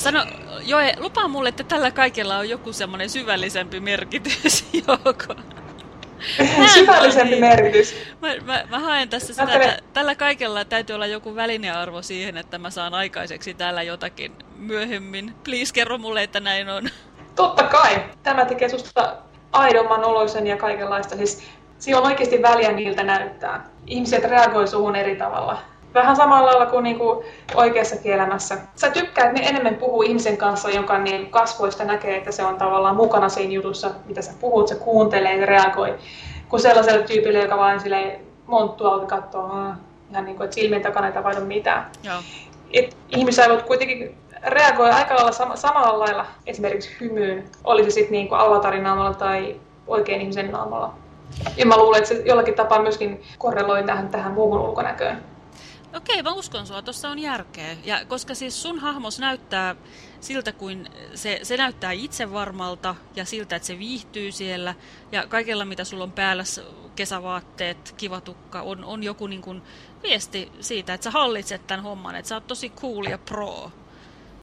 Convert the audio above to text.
Sano, Joe, lupaa mulle, että tällä kaikella on joku semmoinen syvällisempi merkitys, Jouko. Syvällisempi merkitys. Mä haen tässä sitä, että tällä kaikella täytyy olla joku välinearvo siihen, että mä saan aikaiseksi täällä jotakin myöhemmin. Please kerro mulle, että näin on. Totta kai. Tämä tekee susta aidomman oloisen ja kaikenlaista. Siis siinä on oikeasti väliä, miltä näyttää. Ihmiset reagoi suhun eri tavalla. Vähän samalla lailla kuin niinku oikeassakin elämässä. Sä tykkäät enemmän puhua ihmisen kanssa, jonka niin kasvoista näkee, että se on tavallaan mukana siinä jutussa, mitä sä puhut, se kuuntelee ja reagoi. Kuin sellaiselle tyypille, joka vain silleen monttu auki katsoo, ihan niin kuin, että silmien takana ei tapahdu mitään. Joo. Ihmisaivot kuitenkin reagoi aika lailla samalla lailla esimerkiksi hymyyn, oli se sitten niin kuin avatarin naamalla tai oikein ihmisen naamalla. Ja mä luulen, että se jollakin tapaa myöskin korreloi tähän muuhun ulkonäköön. Okei, mä uskon sua, tuossa on järkeä. Ja koska siis sun hahmos näyttää siltä, kuin se näyttää itsevarmalta ja siltä, että se viihtyy siellä. Ja kaikella, mitä sulla on päällä, kesävaatteet, kiva tukka, on joku niin kuin viesti siitä, että sä hallitset tämän homman, että sä oot tosi cool ja pro.